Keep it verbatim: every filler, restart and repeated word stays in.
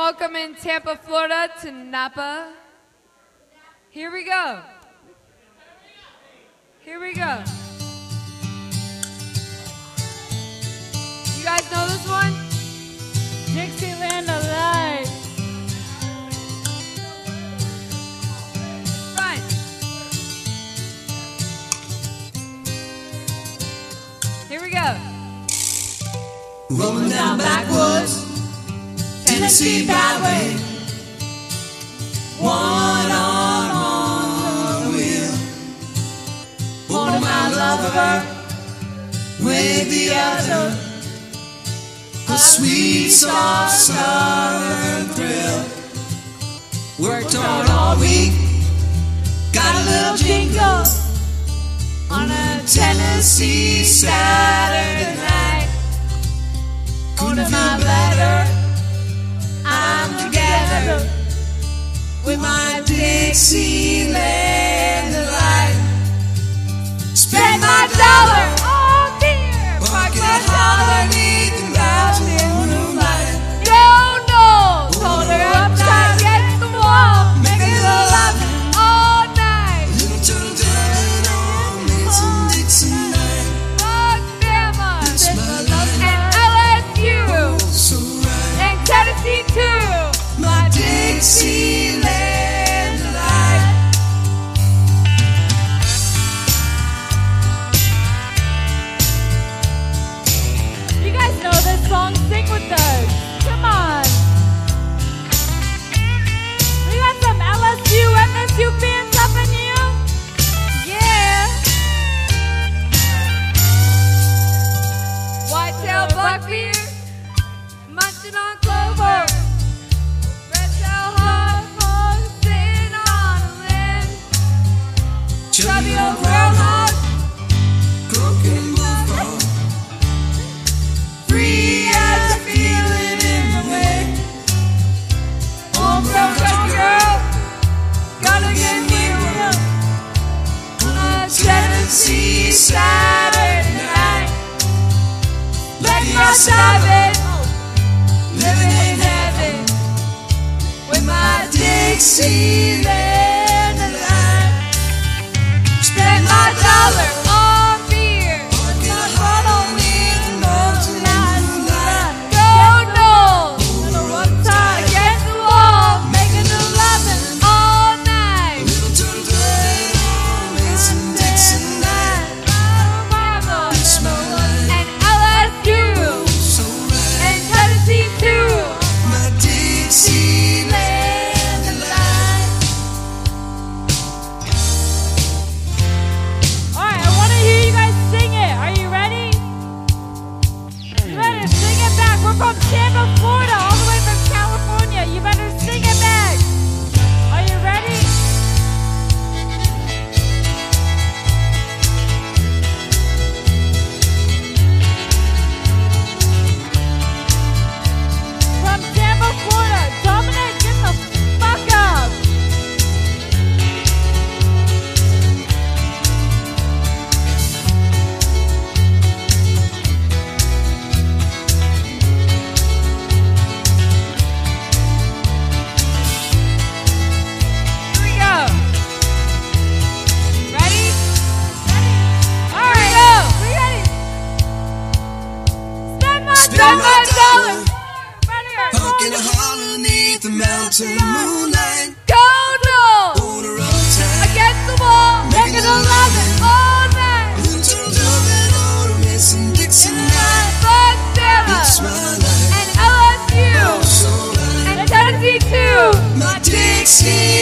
welcome in Tampa, Florida to Napa. Here we go. Here we go. You guys know this one? Dixieland Alive. Right. Here we go. Rolling down backwoods, Tennessee Byway, one arm on the wheel. Holding my lover with the other, a sweet, soft southern thrill. Worked hard all week, got a little jingle on a Tennessee Saturday night. Couldn't feel better, I'm together with my Dixieland delight. Spend my dollar on beer, park my dollar beneath the mountain moonlight. Go Knowles, hold her up tight against the wall, make a little loving all night. Little turtle dove on Mason Dixon night. Fuck Bama, It's my life, and L S U, so right. and Tennessee too. My Dixieland delight. You guys know this song? Sing with us. Come on. We got some L S U, M S U fans up in here. Yeah. Whitetail buckbeard, munching on clover. Red-tail hawk, sitting on a limb. Chubby old groundhog, Croaking bullfrog, free as a feeling in the wind. homegrown country girl, gotta get near him. On a Tennessee Saturday night, Let cross diving, living in heaven with my Dixieland delight. Spend my dollar on beer, Park in a hollow neath the mountain moonlight. go Knowles, one time against the wall, making the loving all night. Little turtle dove on Mason Dixon night. Mama, It's my life, and L S U, so right. and Tennessee too. My Dixieland delight. All right, I want to hear you guys sing it. Are you ready? You better sing it back. We're from Tampa, Florida, all the way from California. You better sing it back. Are you ready? From Tampa, Florida, Dominic, get the fuck up. Here we go. Ready? All right. Go. We ready? Spend my Spend spend my my dollar. dollar. Park in a hollow neath the mountain moonlight. Go Knowles, Hold her up tight. against the wall, making the loving all night. Little turtle dove on Mason Dixon night. Fuck Bama, It's my life, and L S U, so right. and Tennessee too. My Dixie